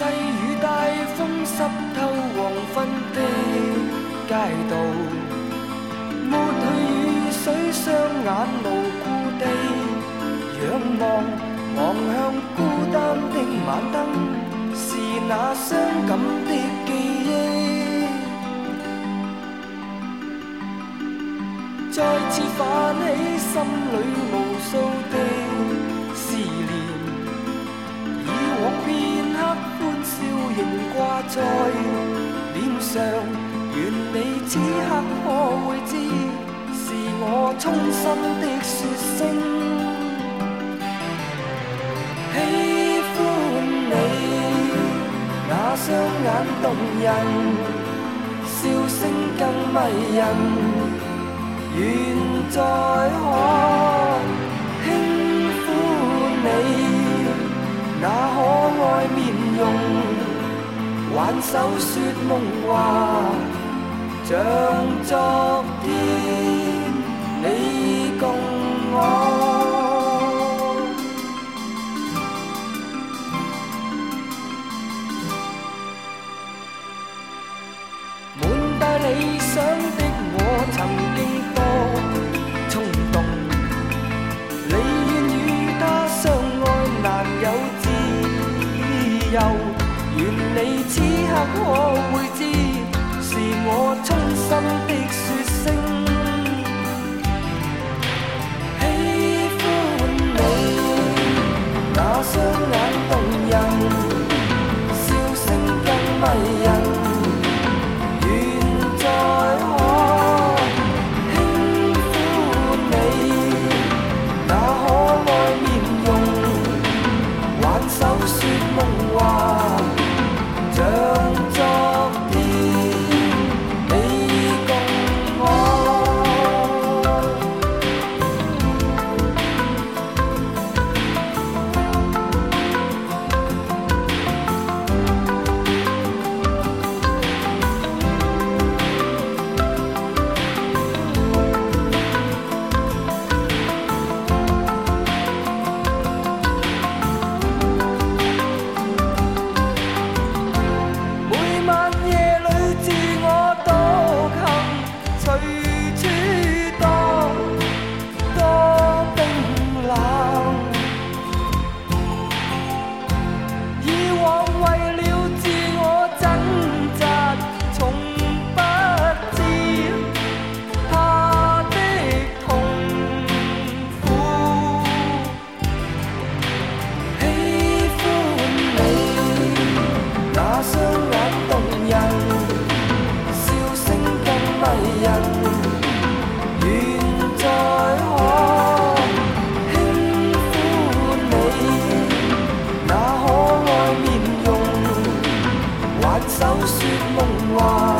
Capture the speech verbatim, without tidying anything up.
细雨大风湿透黄昏的街道，抹去雨水，雙眼無故地仰望，望向孤單的晚燈，是那傷感的記憶，再次泛起心裏無數的思念，以往片刻歡笑仍掛在臉上，願你此刻可會知，是我衷心的說聲喜歡你，那雙眼動人，笑聲更迷人，願再可輕撫你，那可愛面容，挽手說夢話，像昨天你共我。滿帶理想的我曾經多衝動，你願與他相愛難有自由，願你此刻可會知，是我衷心的說聲喜歡你，那雙眼動人，笑聲更迷人，願再可輕撫你，那可愛面容，挽手說夢話，像昨天你共我。每晚夜裏自我獨行，隨處蕩，多冰冷。以往為了自我掙扎，從不知他的痛苦。喜歡你，那雙眼動人，笑聲更迷人，願再可輕撫你，那可愛面容，挽手說夢話。